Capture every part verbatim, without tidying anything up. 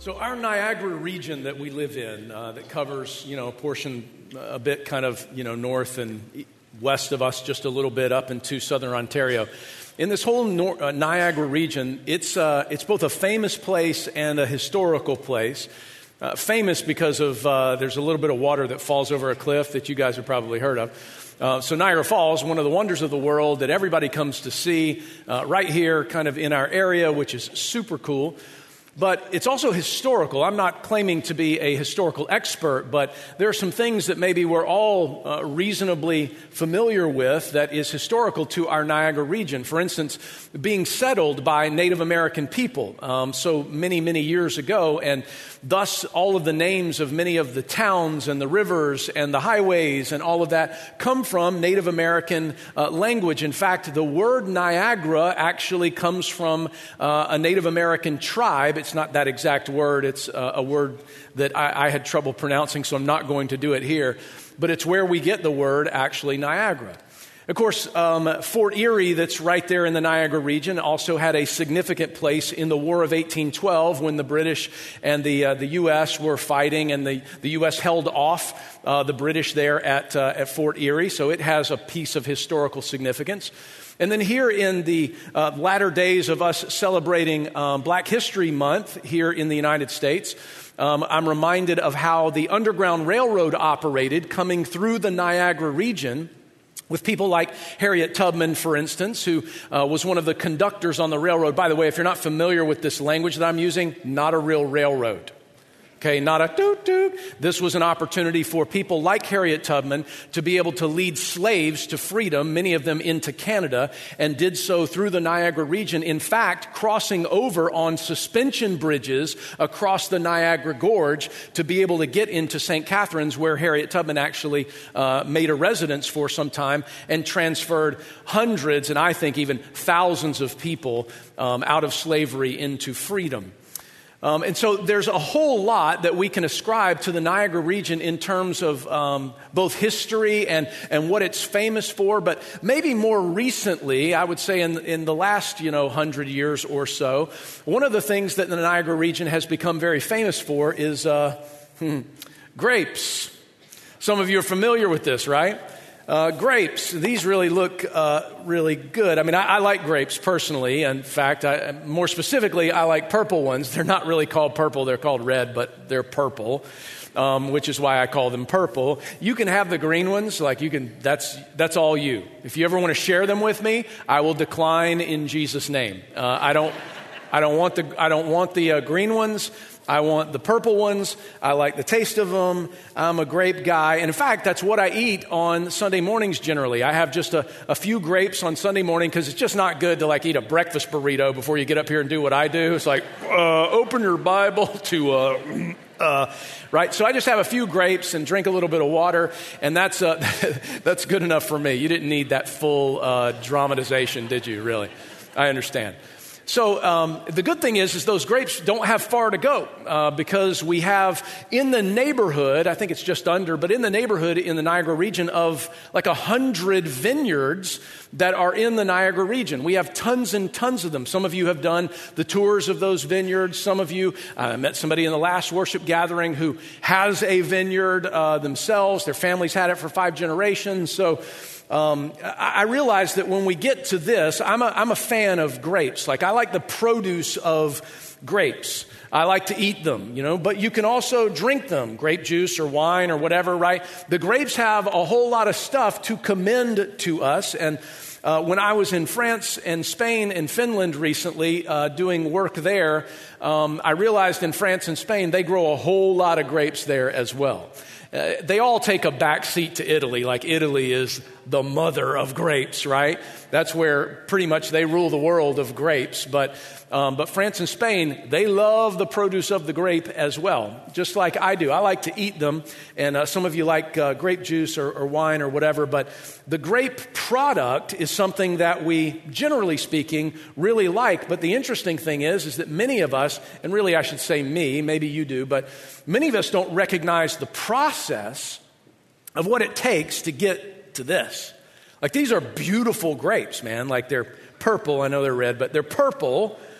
So our Niagara region that we live in, uh, that covers, you know, a portion a bit kind of, you know, north and west of us, just a little bit up into southern Ontario. In this whole nor- uh, Niagara region, it's uh, it's both a famous place and a historical place. Uh, famous because of uh, there's a little bit of water that falls over a cliff that you guys have probably heard of. Uh, so Niagara Falls, one of the wonders of the world that everybody comes to see, uh, right here, kind of in our area, which is super cool. But it's also historical. I'm not claiming to be a historical expert, but there are some things that maybe we're all uh, reasonably familiar with that is historical to our Niagara region. For instance, being settled by Native American people um, so many, many years ago, and thus all of the names of many of the towns and the rivers and the highways and all of that come from Native American uh, language. In fact, the word Niagara actually comes from uh, a Native American tribe. It's not that exact word. It's uh, a word that I, I had trouble pronouncing, so I'm not going to do it here. But it's where we get the word, actually, Niagara. Of course, um, Fort Erie, that's right there in the Niagara region, also had a significant place in the War of eighteen twelve when the British and the uh, the U S were fighting, and the, the U S held off uh, the British there at uh, at Fort Erie. So it has a piece of historical significance. And then here in the uh, latter days of us celebrating um, Black History Month here in the United States, um, I'm reminded of how the Underground Railroad operated coming through the Niagara region, with people like Harriet Tubman, for instance, who uh, was one of the conductors on the railroad. By the way, if you're not familiar with this language that I'm using, not a real railroad. Okay, not a toot toot. This was an opportunity for people like Harriet Tubman to be able to lead slaves to freedom, many of them into Canada, and did so through the Niagara region. In fact, crossing over on suspension bridges across the Niagara Gorge to be able to get into Saint Catharines, where Harriet Tubman actually uh, made a residence for some time and transferred hundreds and I think even thousands of people um, out of slavery into freedom. Um, and so there's a whole lot that we can ascribe to the Niagara region in terms of um, both history and, and what it's famous for. But maybe more recently, I would say in, in the last, you know, hundred years or so, one of the things that the Niagara region has become very famous for is uh, hmm, grapes. Some of you are familiar with this, right? Uh, grapes. These really look uh, really good. I mean, I, I like grapes personally. In fact, I, more specifically, I like purple ones. They're not really called purple. They're called red, but they're purple, um, which is why I call them purple. You can have the green ones. Like you can. That's that's all you. If you ever want to share them with me, I will decline in Jesus' name. Uh, I don't. I don't want the. I don't want the uh, green ones. I want the purple ones. I like the taste of them. I'm a grape guy. And in fact, that's what I eat on Sunday mornings generally. I have just a, a few grapes on Sunday morning because it's just not good to like eat a breakfast burrito before you get up here and do what I do. It's like, uh, open your Bible to, uh, uh, right? So I just have a few grapes and drink a little bit of water. And that's, uh, that's good enough for me. You didn't need that full uh, dramatization, did you, really? I understand. So um, the good thing is, is those grapes don't have far to go uh, because we have in the neighborhood, I think it's just under, but in the neighborhood in the Niagara region of like a hundred vineyards that are in the Niagara region. We have tons and tons of them. Some of you have done the tours of those vineyards. Some of you, I uh, met somebody in the last worship gathering who has a vineyard uh, themselves. Their family's had it for five generations. So Um, I realize that when we get to this, I'm a, I'm a fan of grapes. Like I like the produce of grapes. I like to eat them, you know, but you can also drink them, grape juice or wine or whatever, right? The grapes have a whole lot of stuff to commend to us. And uh, when I was in France and Spain and Finland recently uh, doing work there, um, I realized in France and Spain, they grow a whole lot of grapes there as well. Uh, they all take a back seat to Italy, like Italy is the mother of grapes, right? That's where pretty much they rule the world of grapes. But um, but France and Spain, they love the produce of the grape as well, just like I do. I like to eat them, and uh, some of you like uh, grape juice or, or wine or whatever. But the grape product is something that we, generally speaking, really like. But the interesting thing is, is that many of us, and really I should say me, maybe you do, but many of us don't recognize the process of what it takes to get to this. Like these are beautiful grapes, man. Like they're purple. I know they're red, but they're purple.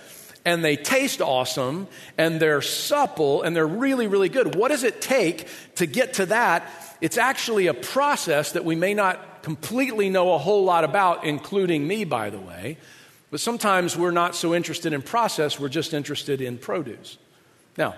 and they taste awesome, and they're supple, and they're really, really good. What does it take to get to that? It's actually a process that we may not completely know a whole lot about, including me, by the way. But sometimes we're not so interested in process, we're just interested in produce. Now,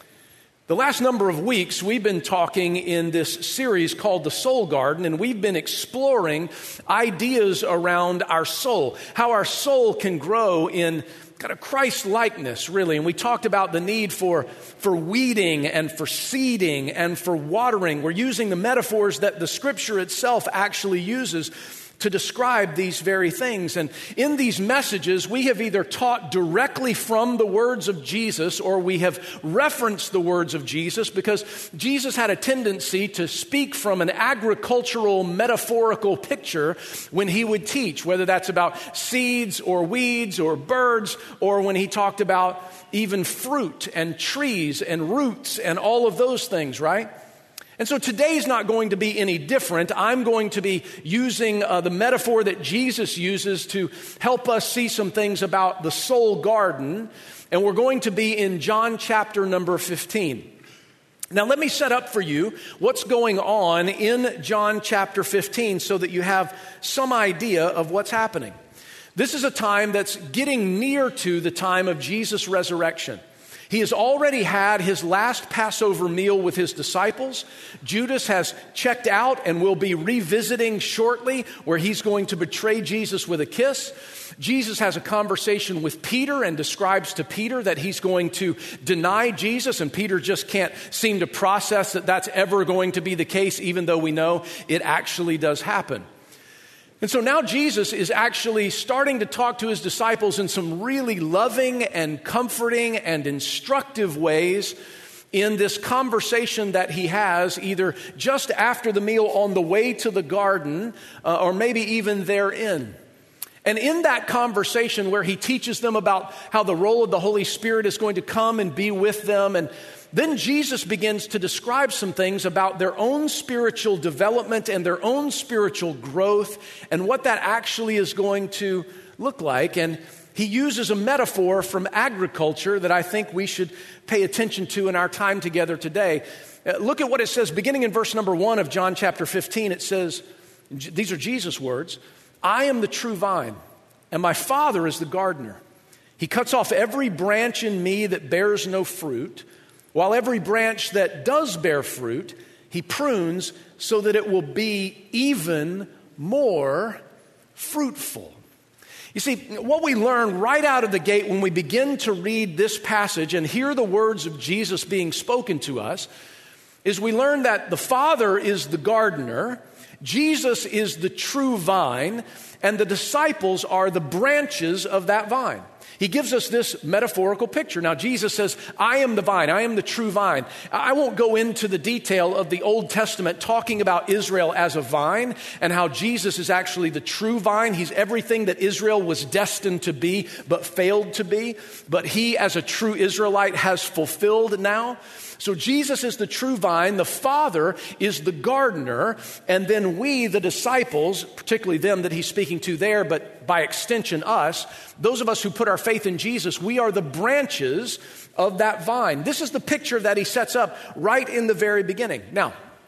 the last number of weeks, we've been talking in this series called The Soul Garden, and we've been exploring ideas around our soul, how our soul can grow in kind of Christ-likeness, really. And we talked about the need for, for weeding and for seeding and for watering. We're using the metaphors that the Scripture itself actually uses to describe these very things. And in these messages, we have either taught directly from the words of Jesus or we have referenced the words of Jesus, because Jesus had a tendency to speak from an agricultural metaphorical picture when he would teach, whether that's about seeds or weeds or birds, or when he talked about even fruit and trees and roots and all of those things, right? And so today's not going to be any different. I'm going to be using uh, the metaphor that Jesus uses to help us see some things about the soul garden. And we're going to be in John chapter number fifteen. Now let me set up for you what's going on in John chapter fifteen so that you have some idea of what's happening. This is a time that's getting near to the time of Jesus' resurrection. He has already had his last Passover meal with his disciples. Judas has checked out and will be revisiting shortly, where he's going to betray Jesus with a kiss. Jesus has a conversation with Peter and describes to Peter that he's going to deny Jesus, and Peter just can't seem to process that that's ever going to be the case, even though we know it actually does happen. And so now Jesus is actually starting to talk to his disciples in some really loving and comforting and instructive ways in this conversation that he has either just after the meal on the way to the garden uh, or maybe even therein. And in that conversation where he teaches them about how the role of the Holy Spirit is going to come and be with them, and then Jesus begins to describe some things about their own spiritual development and their own spiritual growth and what that actually is going to look like. And he uses a metaphor from agriculture that I think we should pay attention to in our time together today. Uh, look at what it says, beginning in verse number one of John chapter fifteen. It says, these are Jesus' words, "I am the true vine, and my Father is the gardener. He cuts off every branch in me that bears no fruit, while every branch that does bear fruit, he prunes so that it will be even more fruitful." You see, what we learn right out of the gate when we begin to read this passage and hear the words of Jesus being spoken to us is we learn that the Father is the gardener, Jesus is the true vine, and the disciples are the branches of that vine. He gives us this metaphorical picture. Now, Jesus says, "I am the vine, I am the true vine." I won't go into the detail of the Old Testament talking about Israel as a vine and how Jesus is actually the true vine. He's everything that Israel was destined to be but failed to be. But he, as a true Israelite, has fulfilled now. So Jesus is the true vine, the Father is the gardener, and then we, the disciples, particularly them that he's speaking to there, but by extension us, those of us who put our faith in Jesus, we are the branches of that vine. This is the picture that he sets up right in the very beginning. Now,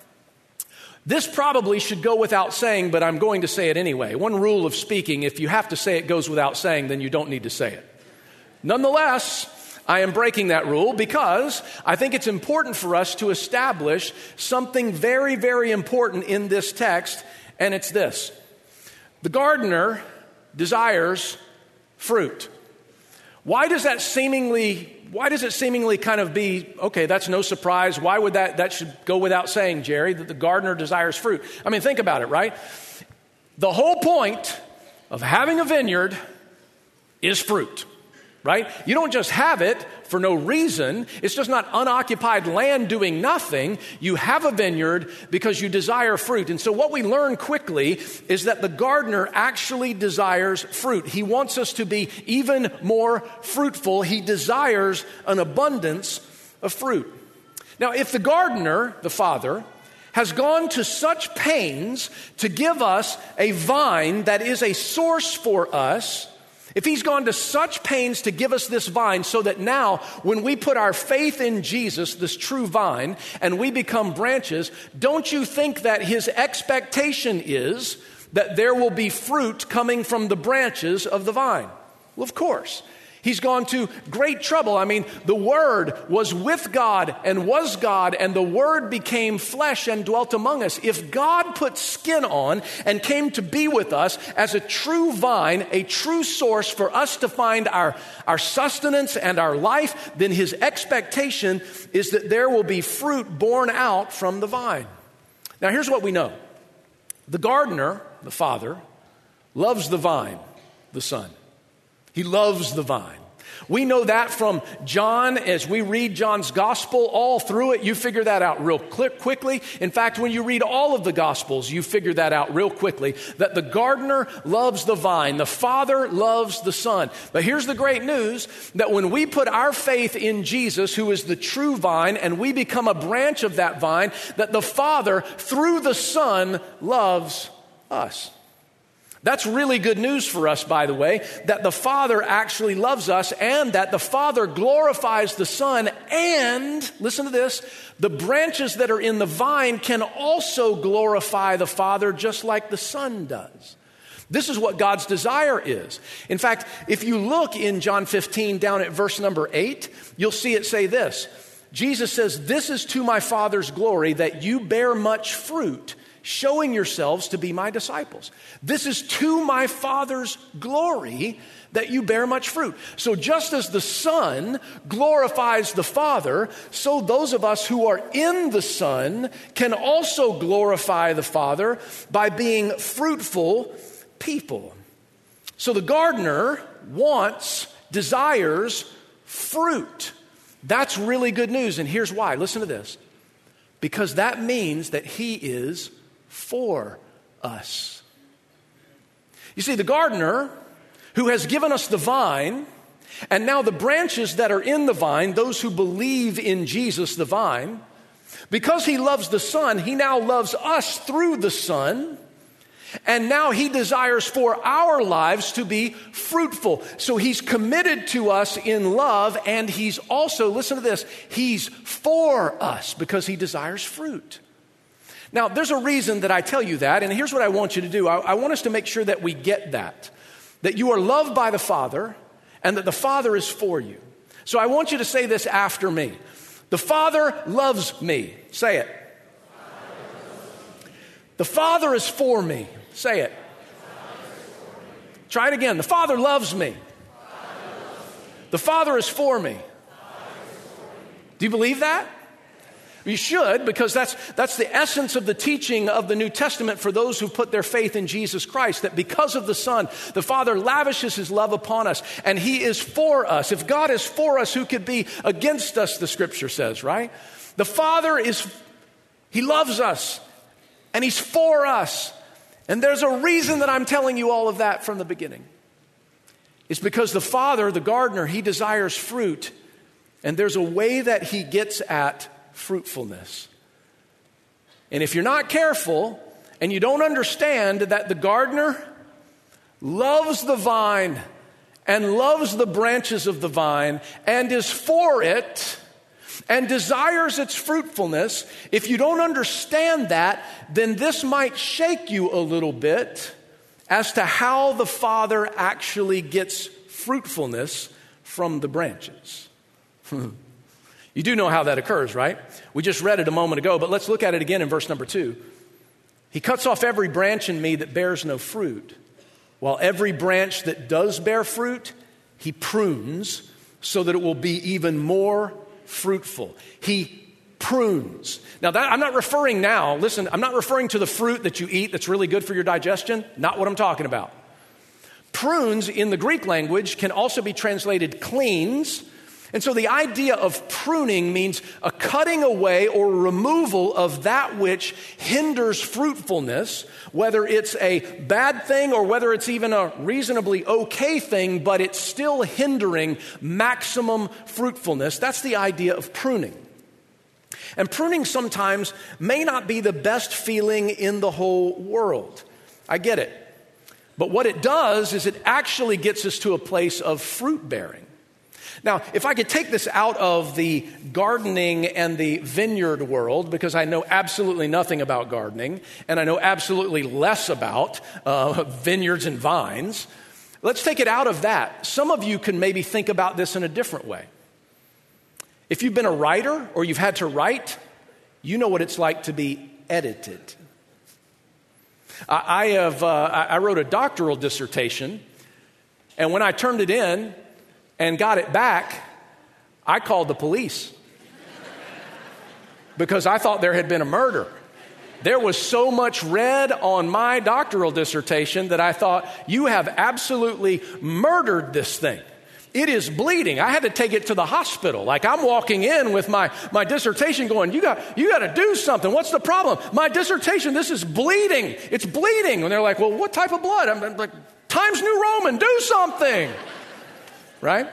this probably should go without saying, but I'm going to say it anyway. One rule of speaking, if you have to say it goes without saying, then you don't need to say it. Nonetheless, I am breaking that rule because I think it's important for us to establish something very, very important in this text, and it's this. The gardener desires fruit. Why does that seemingly, why does it seemingly kind of be, okay, that's no surprise. Why would that, that should go without saying, Jerry, that the gardener desires fruit? I mean, think about it, right? The whole point of having a vineyard is fruit. Right? You don't just have it for no reason. It's just not unoccupied land doing nothing. You have a vineyard because you desire fruit. And so what we learn quickly is that the gardener actually desires fruit. He wants us to be even more fruitful. He desires an abundance of fruit. Now, if the gardener, the Father, has gone to such pains to give us a vine that is a source for us, if he's gone to such pains to give us this vine so that now when we put our faith in Jesus, this true vine, and we become branches, don't you think that his expectation is that there will be fruit coming from the branches of the vine? Well, of course. He's gone to great trouble. I mean, the Word was with God and was God, and the Word became flesh and dwelt among us. If God put skin on and came to be with us as a true vine, a true source for us to find our, our sustenance and our life, then his expectation is that there will be fruit born out from the vine. Now, here's what we know. The gardener, the Father, loves the vine, the Son. He loves the vine. We know that from John. As we read John's gospel all through it, you figure that out real quick, quickly. In fact, when you read all of the gospels, you figure that out real quickly, that the gardener loves the vine. The Father loves the Son. But here's the great news, that when we put our faith in Jesus, who is the true vine, and we become a branch of that vine, that the Father, through the Son, loves us. That's really good news for us, by the way, that the Father actually loves us and that the Father glorifies the Son. And, listen to this, the branches that are in the vine can also glorify the Father just like the Son does. This is what God's desire is. In fact, if you look in John fifteen down at verse number eight, you'll see it say this. Jesus says, "This is to my Father's glory that you bear much fruit, showing yourselves to be my disciples." This is to my Father's glory that you bear much fruit. So just as the Son glorifies the Father, so those of us who are in the Son can also glorify the Father by being fruitful people. So the gardener wants, desires fruit. That's really good news, and here's why. Listen to this. Because that means that he is for us. You see, the gardener who has given us the vine, and now the branches that are in the vine, those who believe in Jesus, the vine, because he loves the Son, he now loves us through the Son, and now he desires for our lives to be fruitful. So he's committed to us in love, and he's also, listen to this, he's for us because he desires fruit. Now, there's a reason that I tell you that, and here's what I want you to do. I, I want us to make sure that we get that, that you are loved by the Father and that the Father is for you. So I want you to say this after me. The Father loves me. Say it. The Father is for me. Say it. Try it again. The Father loves me. The Father is for me. Do you believe that? You should, because that's that's the essence of the teaching of the New Testament for those who put their faith in Jesus Christ, that because of the Son, the Father lavishes his love upon us, and he is for us. If God is for us, who could be against us, the Scripture says, right? The Father is, he loves us, and he's for us. And there's a reason that I'm telling you all of that from the beginning. It's because the Father, the gardener, he desires fruit, and there's a way that he gets at fruitfulness. And if you're not careful and you don't understand that the gardener loves the vine and loves the branches of the vine and is for it and desires its fruitfulness, if you don't understand that, then this might shake you a little bit as to how the Father actually gets fruitfulness from the branches. You do know how that occurs, right? We just read it a moment ago, but let's look at it again in verse number two. He cuts off every branch in me that bears no fruit, while every branch that does bear fruit, he prunes so that it will be even more fruitful. He prunes. Now, that, I'm not referring now, listen, I'm not referring to the fruit that you eat that's really good for your digestion. Not what I'm talking about. Prunes in the Greek language can also be translated cleans. And so the idea of pruning means a cutting away or removal of that which hinders fruitfulness, whether it's a bad thing or whether it's even a reasonably okay thing, but it's still hindering maximum fruitfulness. That's the idea of pruning. And pruning sometimes may not be the best feeling in the whole world. I get it. But what it does is it actually gets us to a place of fruit bearing. Now, if I could take this out of the gardening and the vineyard world, because I know absolutely nothing about gardening, and I know absolutely less about uh, vineyards and vines, let's take it out of that. Some of you can maybe think about this in a different way. If you've been a writer or you've had to write, you know what it's like to be edited. I have uh, I wrote a doctoral dissertation, and when I turned it in and got it back, I called the police because I thought there had been a murder. There was so much red on my doctoral dissertation that I thought, you have absolutely murdered this thing. It is bleeding. I had to take it to the hospital. Like, I'm walking in with my, my dissertation going, you got, you got to do something. What's the problem? My dissertation, this is bleeding. It's bleeding. And they're like, well, what type of blood? I'm, I'm like, Times New Roman, do something. Right?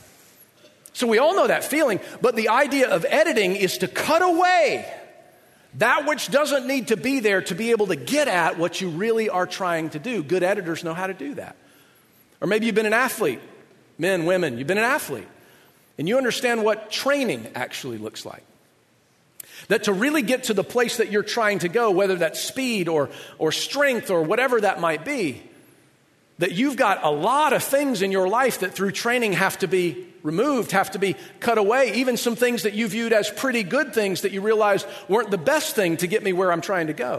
So we all know that feeling, but the idea of editing is to cut away that which doesn't need to be there to be able to get at what you really are trying to do. Good editors know how to do that. Or maybe you've been an athlete. Men, women, you've been an athlete, and you understand what training actually looks like. That to really get to the place that you're trying to go, whether that's speed or, or strength or whatever that might be, that you've got a lot of things in your life that through training have to be removed, have to be cut away, even some things that you viewed as pretty good things that you realized weren't the best thing to get me where I'm trying to go.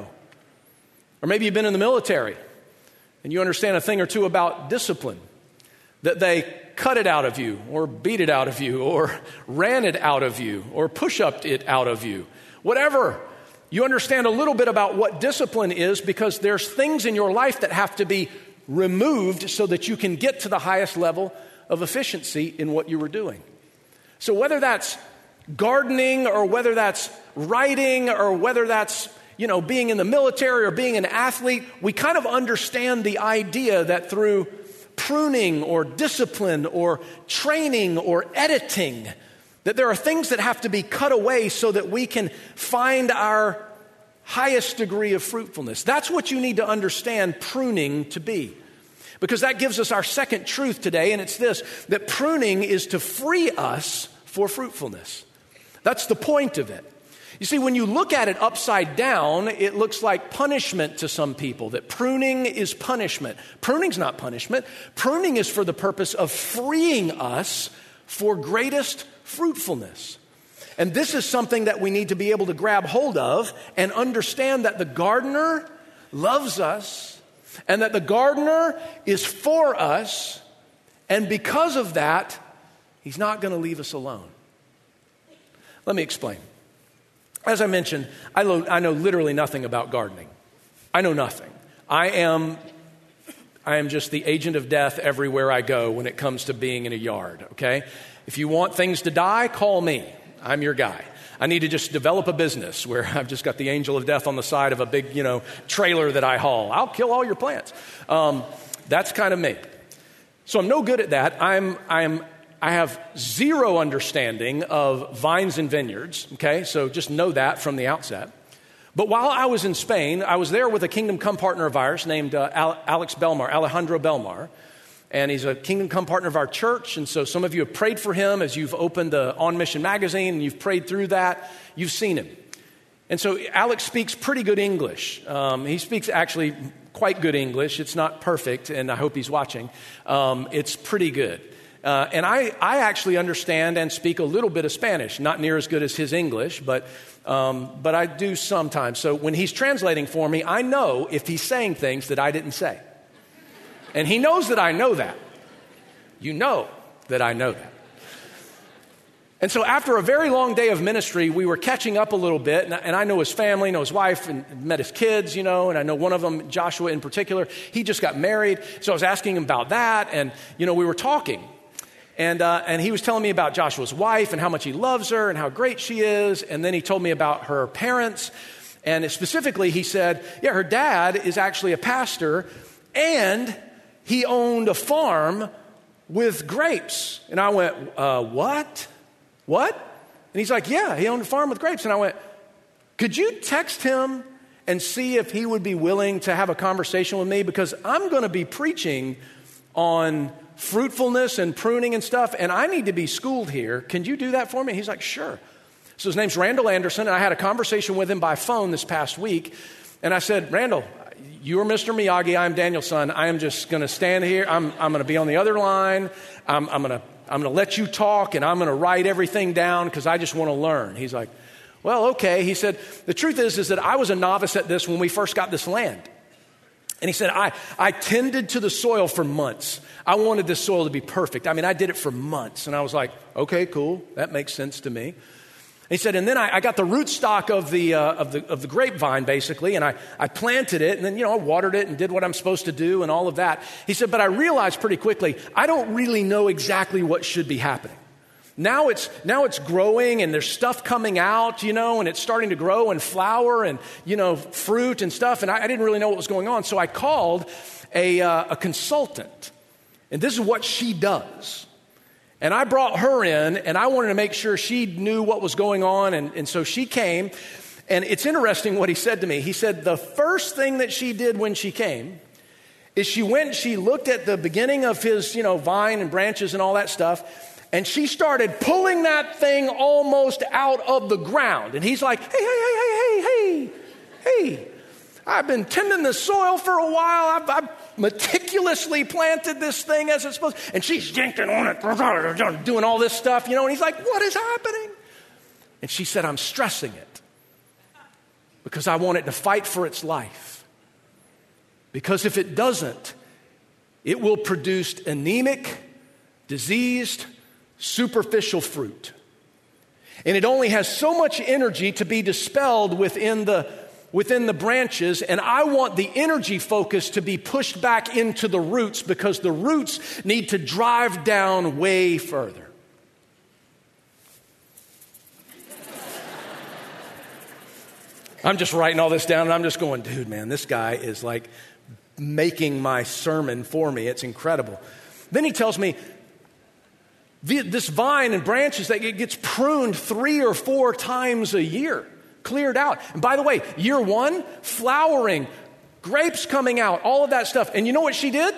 Or maybe you've been in the military, and you understand a thing or two about discipline, that they cut it out of you, or beat it out of you, or ran it out of you, or push-upped it out of you. Whatever. You understand a little bit about what discipline is because there's things in your life that have to be removed so that you can get to the highest level of efficiency in what you were doing. So whether that's gardening or whether that's writing or whether that's, you know, being in the military or being an athlete, we kind of understand the idea that through pruning or discipline or training or editing, that there are things that have to be cut away so that we can find our highest degree of fruitfulness. That's what you need to understand pruning to be. Because that gives us our second truth today, and it's this, that pruning is to free us for fruitfulness. That's the point of it. You see, when you look at it upside down, it looks like punishment to some people, that pruning is punishment. Pruning's not punishment. Pruning is for the purpose of freeing us for greatest fruitfulness. And this is something that we need to be able to grab hold of and understand that the gardener loves us and that the gardener is for us, and because of that, he's not going to leave us alone. Let me explain. As I mentioned, I know, I know literally nothing about gardening. I know nothing. I am, I am just the agent of death everywhere I go when it comes to being in a yard, okay? If you want things to die, call me. I'm your guy. I need to just develop a business where I've just got the angel of death on the side of a big, you know, trailer that I haul. I'll kill all your plants. Um, that's kind of me. So I'm no good at that. I'm, I'm, I have zero understanding of vines and vineyards, okay? So just know that from the outset. But while I was in Spain, I was there with a Kingdom Come partner of ours named uh, Alex Belmar, Alejandro Belmar. And he's a Kingdom Come partner of our church. And so some of you have prayed for him as you've opened the On Mission magazine and you've prayed through that. You've seen him. And so Alex speaks pretty good English. Um, he speaks actually quite good English. It's not perfect, and I hope he's watching. Um, it's pretty good. Uh, and I, I actually understand and speak a little bit of Spanish, not near as good as his English, but um, but I do sometimes. So when he's translating for me, I know if he's saying things that I didn't say. And he knows that I know that. You know that I know that. And so after a very long day of ministry, we were catching up a little bit, and I, and I know his family, know his wife, and met his kids, you know, and I know one of them, Joshua in particular, he just got married. So I was asking him about that, and, you know, we were talking. And uh, and he was telling me about Joshua's wife and how much he loves her and how great she is. And then he told me about her parents. And specifically, he said, yeah, her dad is actually a pastor, and he owned a farm with grapes. And I went, uh, what? What? And he's like, yeah, he owned a farm with grapes. And I went, could you text him and see if he would be willing to have a conversation with me, because I'm going to be preaching on fruitfulness and pruning and stuff, and I need to be schooled here. Can you do that for me? He's like, sure. So his name's Randall Anderson, and I had a conversation with him by phone this past week, and I said, Randall, you're Mister Miyagi, I'm Daniel's son. I am just going to stand here. I'm, I'm going to be on the other line. I'm, I'm going to I'm going to let you talk, and I'm going to write everything down because I just want to learn. He's like, well, okay. He said, the truth is, is that I was a novice at this when we first got this land. And he said, I, I tended to the soil for months. I wanted this soil to be perfect. I mean, I did it for months. And I was like, okay, cool. That makes sense to me. And he said, and then I, I got the rootstock of the, uh, of the of the grapevine, basically, and I, I planted it, and then, you know, I watered it and did what I'm supposed to do and all of that. He said, but I realized pretty quickly, I don't really know exactly what should be happening. Now it's now it's growing, and there's stuff coming out, you know, and it's starting to grow and flower and, you know, fruit and stuff. And I, I didn't really know what was going on. So I called a, uh, a consultant, and this is what she does. And I brought her in, and I wanted to make sure she knew what was going on. And, and so she came, and it's interesting what he said to me. He said the first thing that she did when she came is she went, she looked at the beginning of his, you know, vine and branches and all that stuff, and she started pulling that thing almost out of the ground. And he's like, hey, hey, hey, hey, hey, hey, hey. I've been tending the soil for a while. I've, I've meticulously planted this thing as it's supposed to. And she's yanking on it, doing all this stuff, you know. And he's like, what is happening? And she said, I'm stressing it because I want it to fight for its life. Because if it doesn't, it will produce anemic, diseased, superficial fruit. And it only has so much energy to be dispelled within the within the branches, and I want the energy focus to be pushed back into the roots, because the roots need to drive down way further. I'm just writing all this down, and I'm just going, dude, man, this guy is like making my sermon for me. It's incredible. Then he tells me, this vine and branches, that it gets pruned three or four times a year, cleared out. And by the way, year one, flowering, grapes coming out, all of that stuff. And you know what she did?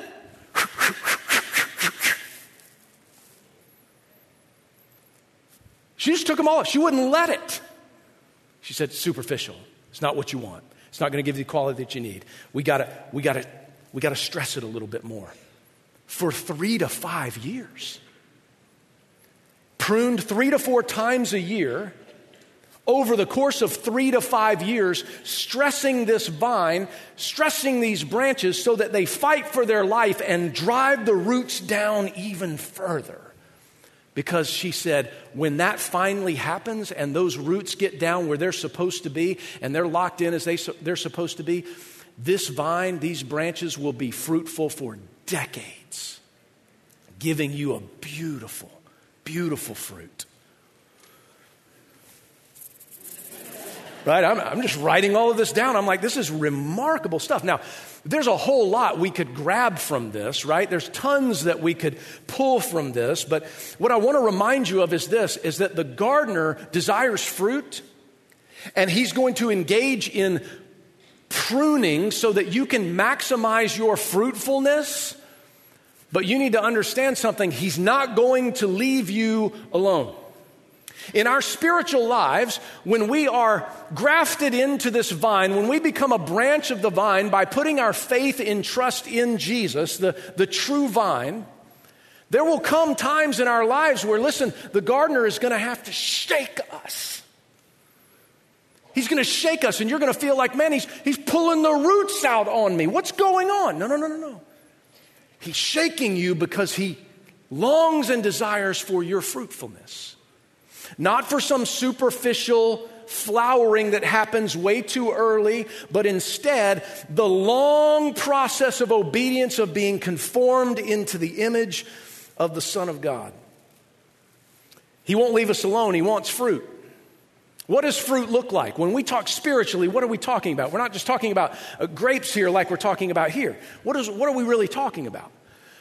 She just took them all off. She wouldn't let it. She said, superficial. It's not what you want. It's not going to give you the quality that you need. We gotta, we gotta, we gotta stress it a little bit more. For three to five years. Pruned three to four times a year, over the course of three to five years, stressing this vine, stressing these branches so that they fight for their life and drive the roots down even further. Because she said, when that finally happens and those roots get down where they're supposed to be and they're locked in as they, they're supposed to be, this vine, these branches will be fruitful for decades, giving you a beautiful, beautiful fruit. Right? I'm, I'm just writing all of this down. I'm like, this is remarkable stuff. Now, there's a whole lot we could grab from this, right? There's tons that we could pull from this. But what I want to remind you of is this, is that the gardener desires fruit, and he's going to engage in pruning so that you can maximize your fruitfulness. But you need to understand something. He's not going to leave you alone. In our spiritual lives, when we are grafted into this vine, when we become a branch of the vine by putting our faith and trust in Jesus, the, the true vine, there will come times in our lives where, listen, the gardener is going to have to shake us. He's going to shake us, and you're going to feel like, man, he's, he's pulling the roots out on me. What's going on? No, no, no, no, no. He's shaking you because he longs and desires for your fruitfulness. Not for some superficial flowering that happens way too early, but instead the long process of obedience of being conformed into the image of the Son of God. He won't leave us alone. He wants fruit. What does fruit look like? When we talk spiritually, what are we talking about? We're not just talking about uh, grapes here like we're talking about here. What is, what are we really talking about?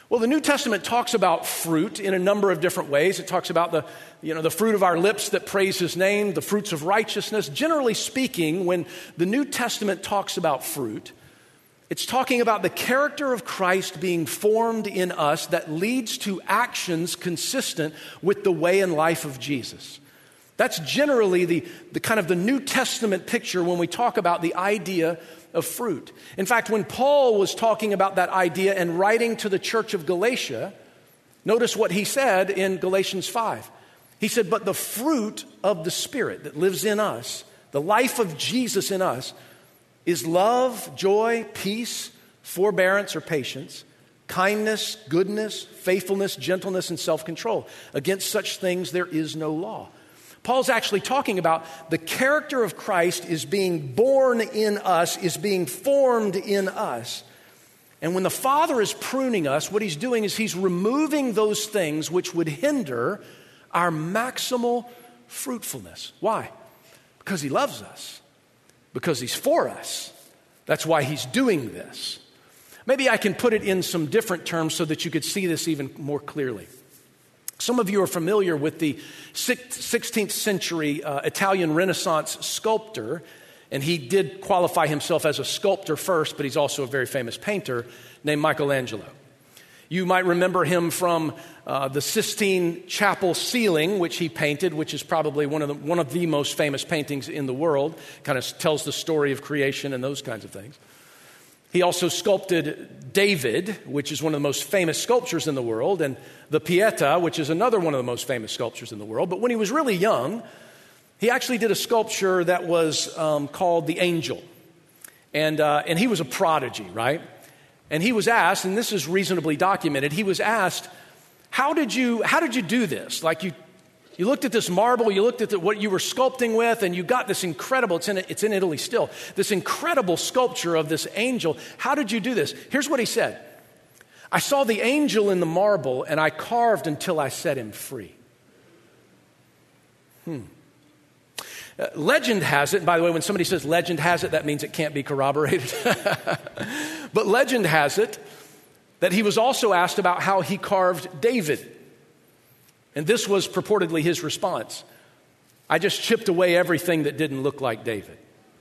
Well, the New Testament talks about fruit in a number of different ways. It talks about the, you know, the fruit of our lips that praise his name, the fruits of righteousness. Generally speaking, when the New Testament talks about fruit, it's talking about the character of Christ being formed in us that leads to actions consistent with the way and life of Jesus. That's generally the, the kind of the New Testament picture when we talk about the idea of fruit. In fact, when Paul was talking about that idea and writing to the church of Galatia, notice what he said in Galatians five. He said, but the fruit of the Spirit that lives in us, the life of Jesus in us, is love, joy, peace, forbearance or patience, kindness, goodness, faithfulness, gentleness, and self-control. Against such things there is no law. Paul's actually talking about the character of Christ is being born in us, is being formed in us. And when the Father is pruning us, what he's doing is he's removing those things which would hinder our maximal fruitfulness. Why? Because he loves us. Because he's for us. That's why he's doing this. Maybe I can put it in some different terms so that you could see this even more clearly. Some of you are familiar with the sixteenth century uh, Italian Renaissance sculptor, and he did qualify himself as a sculptor first, but he's also a very famous painter named Michelangelo. You might remember him from uh, the Sistine Chapel ceiling, which he painted, which is probably one of the, one of the most famous paintings in the world. Kind of tells the story of creation and those kinds of things. He also sculpted David, which is one of the most famous sculptures in the world, and the Pietà, which is another one of the most famous sculptures in the world. But when he was really young, he actually did a sculpture that was um, called the Angel. And, uh, and he was a prodigy, right? And he was asked, and this is reasonably documented, he was asked, how did you, how did you do this? Like you, you looked at this marble, you looked at the, what you were sculpting with, and you got this incredible, it's in, it's in Italy still, this incredible sculpture of this angel. How did you do this? Here's what he said. I saw the angel in the marble, and I carved until I set him free. Hmm. Uh, legend has it, and by the way, when somebody says legend has it, that means it can't be corroborated. But legend has it that he was also asked about how he carved David. And this was purportedly his response. I just chipped away everything that didn't look like David.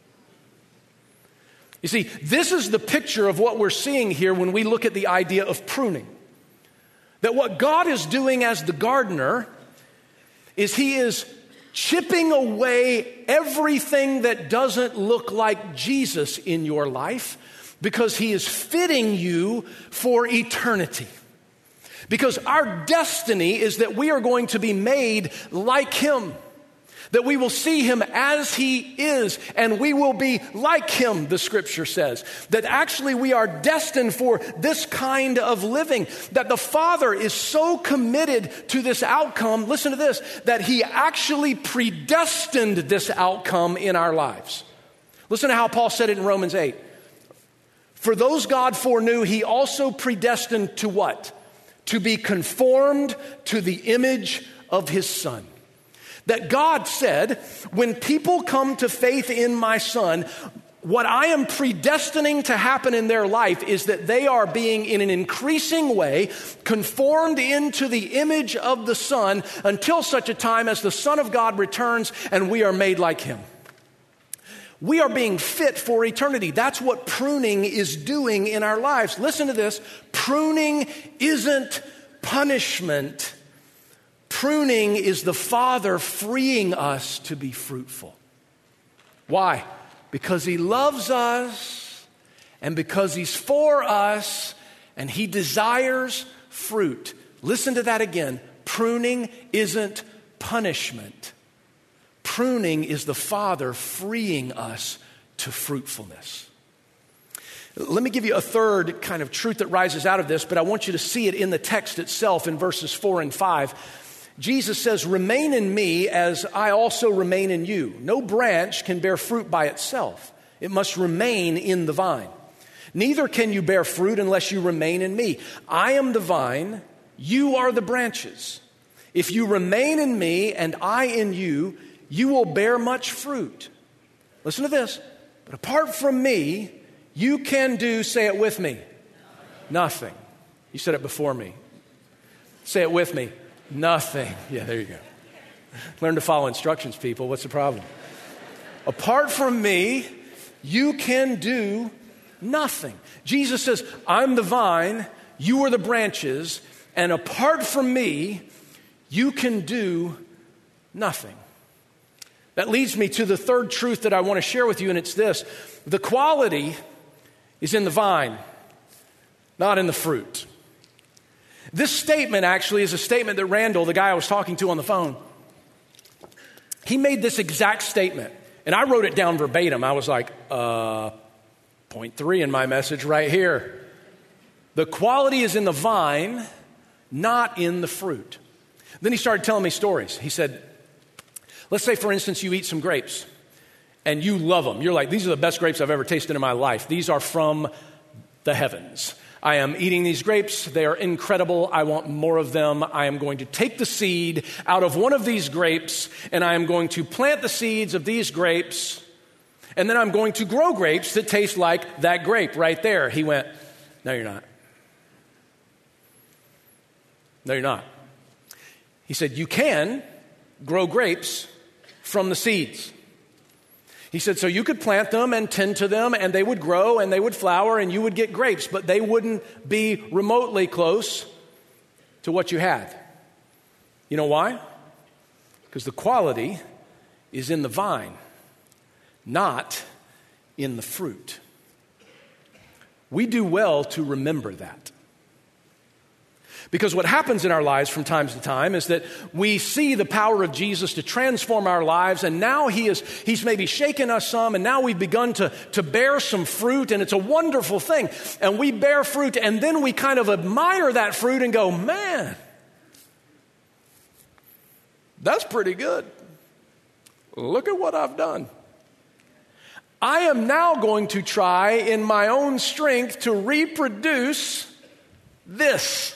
You see, this is the picture of what we're seeing here when we look at the idea of pruning. That what God is doing as the gardener is he is chipping away everything that doesn't look like Jesus in your life because he is fitting you for eternity. Because our destiny is that we are going to be made like him. That we will see him as he is, and we will be like him, the scripture says. That actually we are destined for this kind of living. That the Father is so committed to this outcome, listen to this, that he actually predestined this outcome in our lives. Listen to how Paul said it in Romans eight. For those God foreknew, he also predestined to what? To be conformed to the image of his Son. That God said, when people come to faith in my Son, what I am predestining to happen in their life is that they are being, in an increasing way, conformed into the image of the Son until such a time as the Son of God returns and we are made like him. We are being fit for eternity. That's what pruning is doing in our lives. Listen to this. Pruning isn't punishment. Pruning is the Father freeing us to be fruitful. Why? Because he loves us and because he's for us and he desires fruit. Listen to that again. Pruning isn't punishment. Pruning is the Father freeing us to fruitfulness. Let me give you a third kind of truth that rises out of this, but I want you to see it in the text itself in verses four and five. Jesus says, remain in me as I also remain in you. No branch can bear fruit by itself. It must remain in the vine. Neither can you bear fruit unless you remain in me. I am the vine, you are the branches. If you remain in me and I in you, you will bear much fruit. Listen to this. But apart from me, you can do, say it with me, nothing. You said it before me. Say it with me. Nothing. Yeah, there you go. Learn to follow instructions, people. What's the problem? Apart from me, you can do nothing. Jesus says, I'm the vine, you are the branches, and apart from me, you can do nothing. That leads me to the third truth that I want to share with you, and it's this. The quality is in the vine, not in the fruit. This statement actually is a statement that Randall, the guy I was talking to on the phone, he made this exact statement. And I wrote it down verbatim. I was like, uh, point three in my message right here. The quality is in the vine, not in the fruit. Then he started telling me stories. He said, let's say, for instance, you eat some grapes and you love them. You're like, these are the best grapes I've ever tasted in my life. These are from the heavens. I am eating these grapes. They are incredible. I want more of them. I am going to take the seed out of one of these grapes, and I am going to plant the seeds of these grapes, and then I'm going to grow grapes that taste like that grape right there. He went, no, you're not. No, you're not. He said, you can grow grapes from the seeds. He said, so you could plant them and tend to them, and they would grow and they would flower and you would get grapes, but they wouldn't be remotely close to what you had. You know why? Because the quality is in the vine, not in the fruit. We do well to remember that. Because what happens in our lives from time to time is that we see the power of Jesus to transform our lives, and now he is, he's maybe shaken us some, and now we've begun to, to bear some fruit, and it's a wonderful thing. And we bear fruit, and then we kind of admire that fruit and go, man, that's pretty good. Look at what I've done. I am now going to try in my own strength to reproduce this.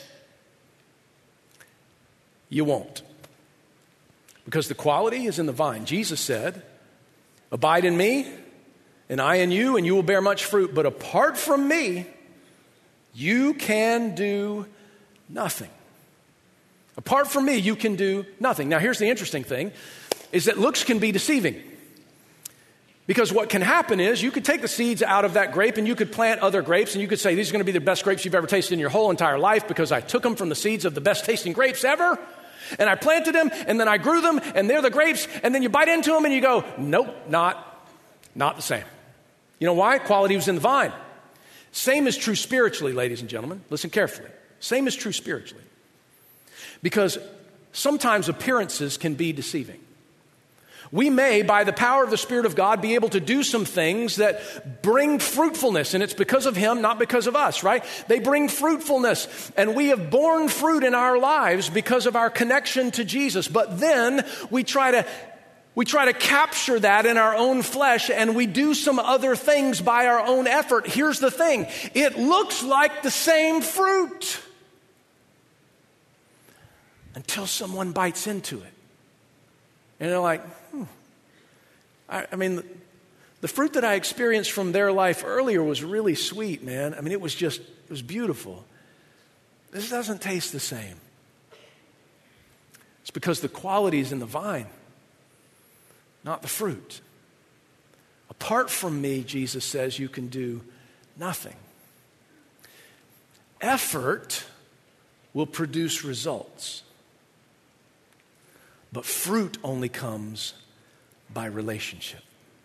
You won't. Because the quality is in the vine. Jesus said, abide in me, and I in you, and you will bear much fruit. But apart from me, you can do nothing. Apart from me, you can do nothing. Now, here's the interesting thing, is that looks can be deceiving. Because what can happen is you could take the seeds out of that grape and you could plant other grapes, and you could say, these are going to be the best grapes you've ever tasted in your whole entire life because I took them from the seeds of the best tasting grapes ever. And I planted them, and then I grew them, and they're the grapes, and then you bite into them, and you go, nope, not, not the same. You know why? Quality was in the vine. Same is true spiritually, ladies and gentlemen. Listen carefully. Same is true spiritually. Because sometimes appearances can be deceiving. We may, by the power of the Spirit of God, be able to do some things that bring fruitfulness, and it's because of Him, not because of us, right? They bring fruitfulness, and we have borne fruit in our lives because of our connection to Jesus. But then we try to we try to capture that in our own flesh, and we do some other things by our own effort. Here's the thing. It looks like the same fruit until someone bites into it. And they're like, hmm. I, I mean, the, the fruit that I experienced from their life earlier was really sweet, man. I mean, it was just, it was beautiful. This doesn't taste the same. It's because the quality is in the vine, not the fruit. Apart from me, Jesus says, you can do nothing. Effort will produce results. But fruit only comes by relationship.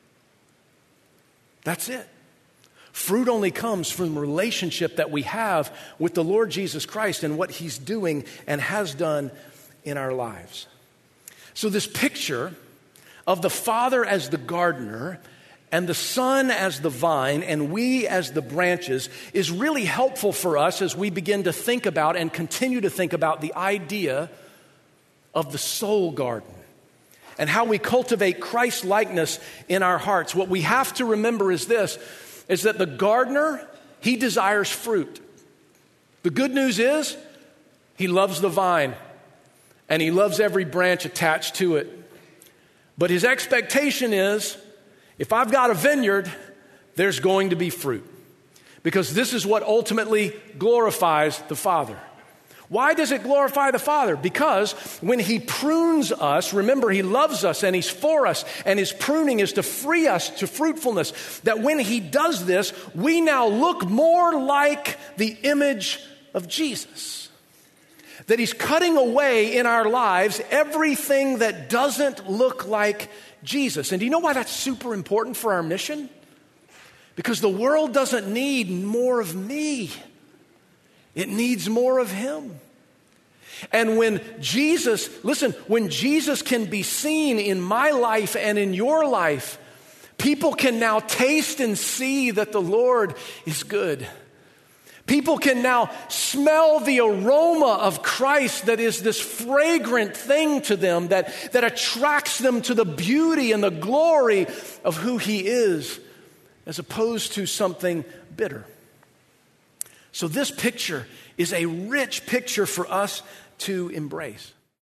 That's it. Fruit only comes from relationship that we have with the Lord Jesus Christ and what He's doing and has done in our lives. So this picture of the Father as the gardener and the Son as the vine and we as the branches is really helpful for us as we begin to think about and continue to think about the idea of the soul garden and how we cultivate Christ-likeness in our hearts. What we have to remember is this, is that the gardener, he desires fruit. The good news is he loves the vine and he loves every branch attached to it. But his expectation is, if I've got a vineyard, there's going to be fruit. because this is what ultimately glorifies the Father. Why does it glorify the Father? Because when He prunes us, remember He loves us and He's for us, and His pruning is to free us to fruitfulness, that when He does this, we now look more like the image of Jesus. That He's cutting away in our lives everything that doesn't look like Jesus. And do you know why that's super important for our mission? Because the world doesn't need more of me. It needs more of Him. And when Jesus, listen, when Jesus can be seen in my life and in your life, people can now taste and see that the Lord is good. People can now smell the aroma of Christ that is this fragrant thing to them that, that attracts them to the beauty and the glory of who He is, as opposed to something bitter. So this picture is a rich picture for us to embrace.